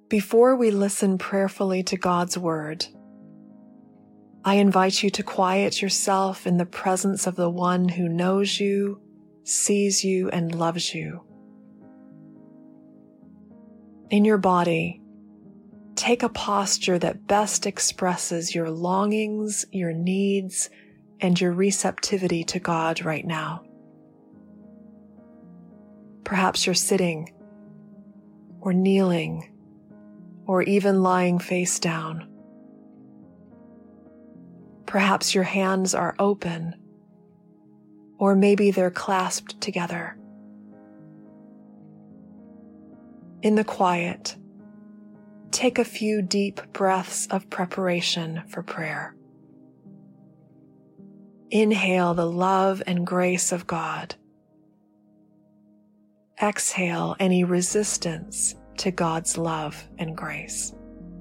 Before we listen prayerfully to God's Word, I invite you to quiet yourself in the presence of the one who knows you, sees you, and loves you. In your body, take a posture that best expresses your longings, your needs, and your receptivity to God right now. Perhaps you're sitting, or kneeling, or even lying face down. Perhaps your hands are open, or maybe they're clasped together. In the quiet, take a few deep breaths of preparation for prayer. Inhale the love and grace of God. Exhale any resistance to God's love and grace.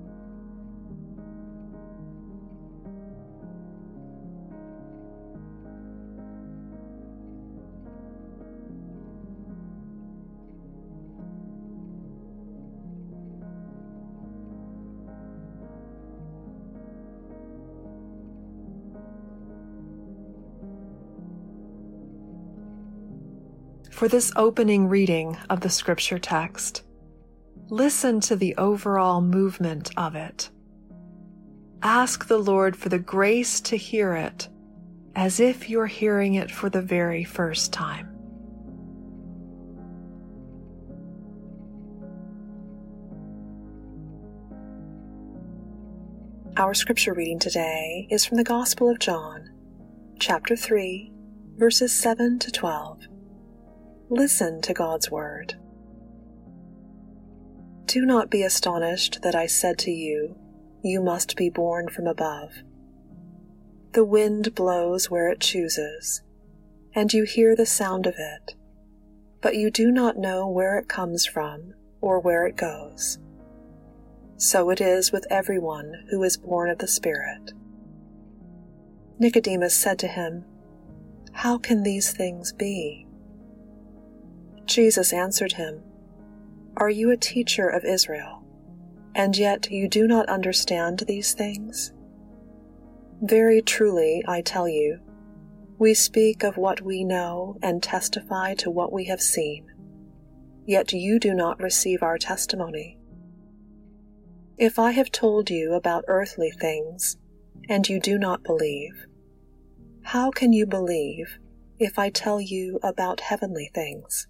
For this opening reading of the scripture text, listen to the overall movement of it. Ask the Lord for the grace to hear it as if you're hearing it for the very first time. Our scripture reading today is from the Gospel of John, chapter 3, verses 7 to 12. Listen to God's word. Do not be astonished that I said to you, you must be born from above. The wind blows where it chooses, and you hear the sound of it, but you do not know where it comes from or where it goes. So it is with everyone who is born of the Spirit. Nicodemus said to him, "How can these things be?" Jesus answered him, "Are you a teacher of Israel, and yet you do not understand these things? Very truly, I tell you, we speak of what we know and testify to what we have seen, yet you do not receive our testimony. If I have told you about earthly things, and you do not believe, how can you believe if I tell you about heavenly things?"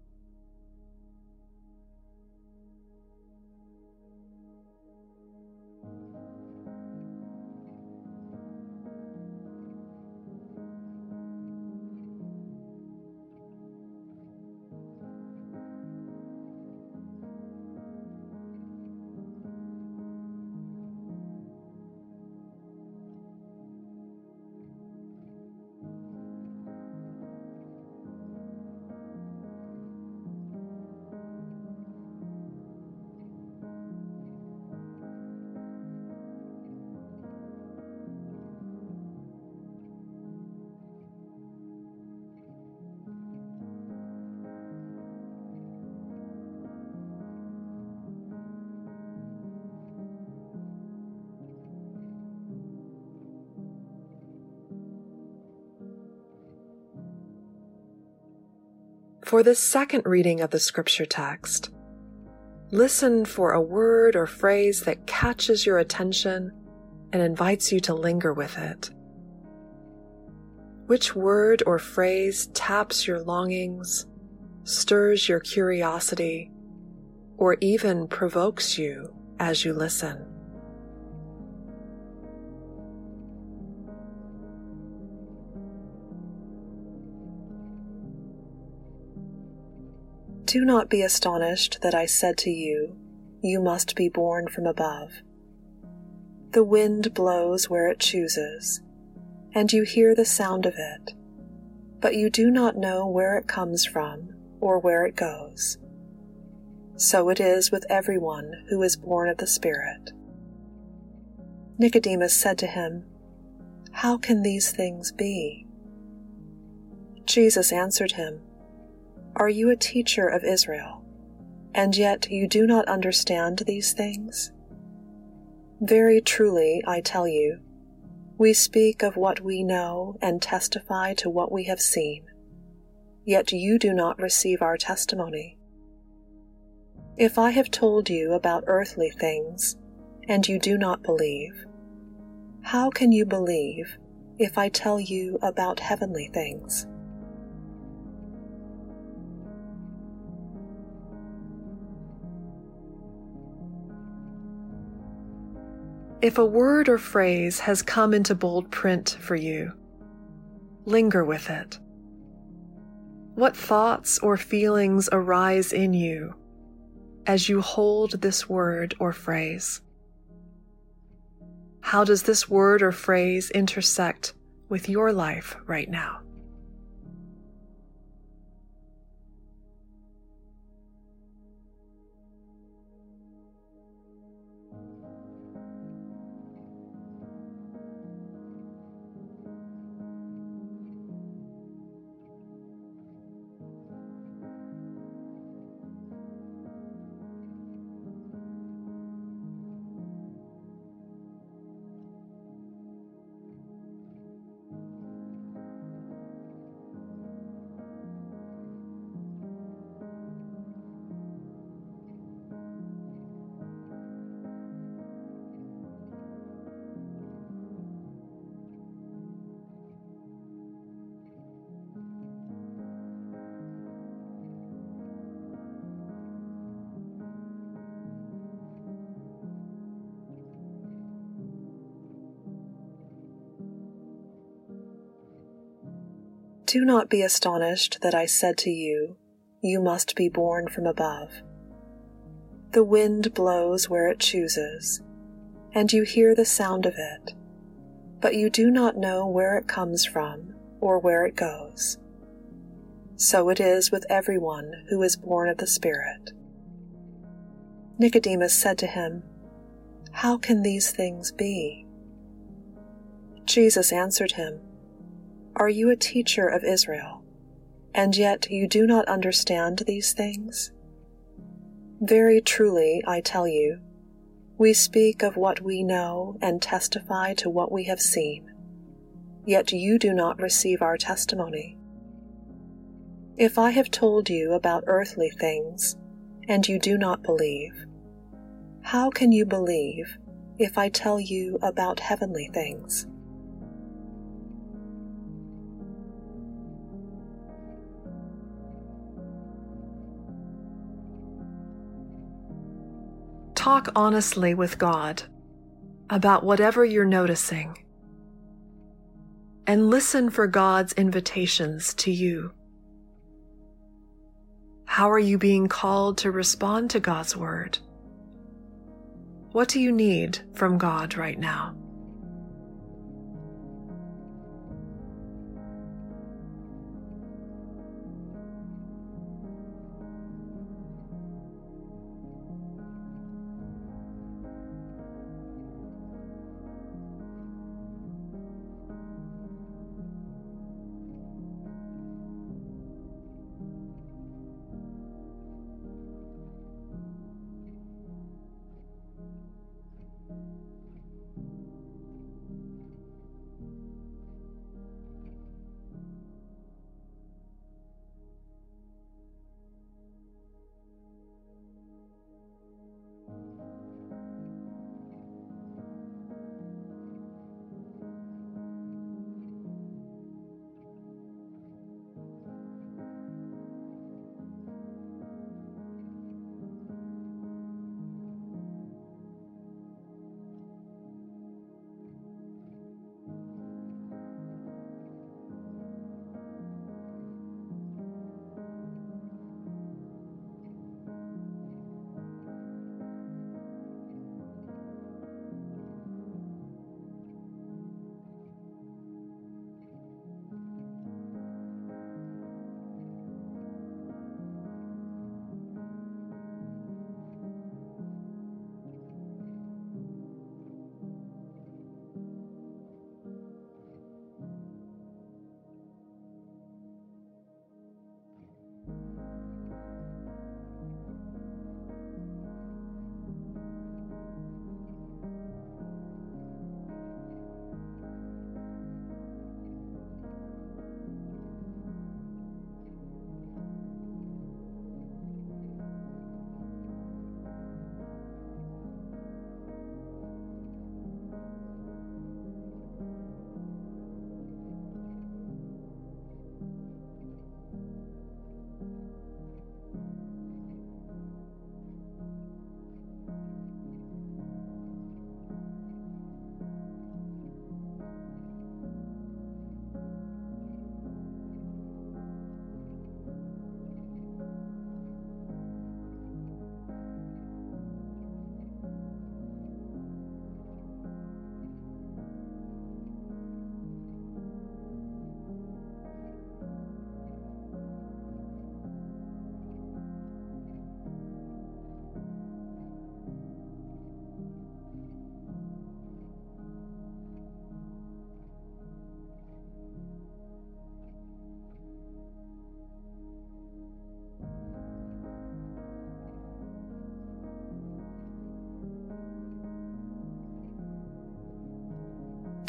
For this second reading of the scripture text, listen for a word or phrase that catches your attention and invites you to linger with it. Which word or phrase taps your longings, stirs your curiosity, or even provokes you as you listen? Do not be astonished that I said to you, you must be born from above. The wind blows where it chooses, and you hear the sound of it, but you do not know where it comes from or where it goes. So it is with everyone who is born of the Spirit. Nicodemus said to him, "How can these things be?" Jesus answered him, "Are you a teacher of Israel, and yet you do not understand these things? Very truly, I tell you, we speak of what we know and testify to what we have seen, yet you do not receive our testimony. If I have told you about earthly things, and you do not believe, how can you believe if I tell you about heavenly things? If a word or phrase has come into bold print for you, linger with it. What thoughts or feelings arise in you as you hold this word or phrase? How does this word or phrase intersect with your life right now? Do not be astonished that I said to you, you must be born from above. The wind blows where it chooses, and you hear the sound of it, but you do not know where it comes from or where it goes. So it is with everyone who is born of the Spirit. Nicodemus said to him, "How can these things be?" Jesus answered him, "Are you a teacher of Israel, and yet you do not understand these things? Very truly, I tell you, we speak of what we know and testify to what we have seen, yet you do not receive our testimony. If I have told you about earthly things, and you do not believe, how can you believe if I tell you about heavenly things?" Talk honestly with God about whatever you're noticing, and listen for God's invitations to you. How are you being called to respond to God's word? What do you need from God right now?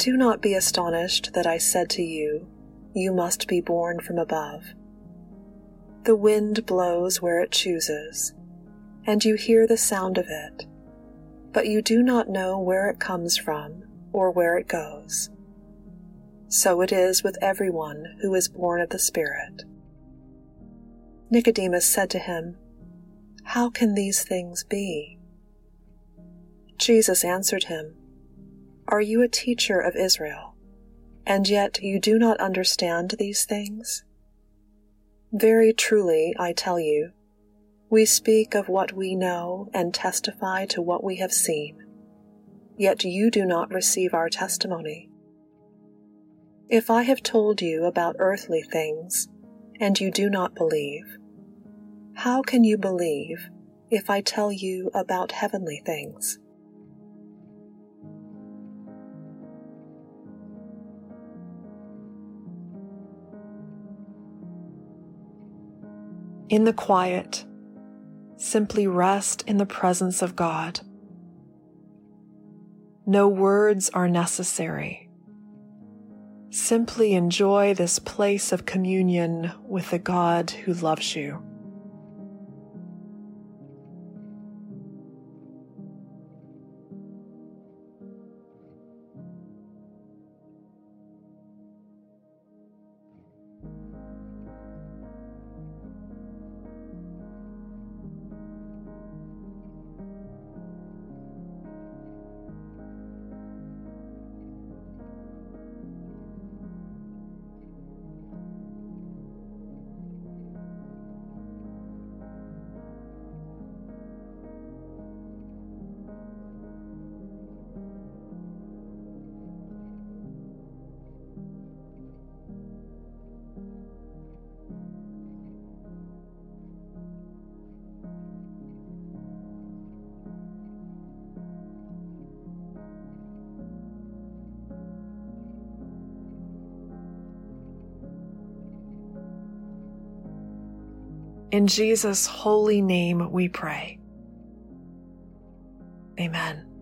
Do not be astonished that I said to you, you must be born from above. The wind blows where it chooses, and you hear the sound of it, but you do not know where it comes from or where it goes. So it is with everyone who is born of the Spirit. Nicodemus said to him, "How can these things be?" Jesus answered him, "Are you a teacher of Israel, and yet you do not understand these things? Very truly, I tell you, we speak of what we know and testify to what we have seen, yet you do not receive our testimony. If I have told you about earthly things, and you do not believe, how can you believe if I tell you about heavenly things?" In the quiet, simply rest in the presence of God. No words are necessary. Simply enjoy this place of communion with the God who loves you. In Jesus' holy name we pray. Amen.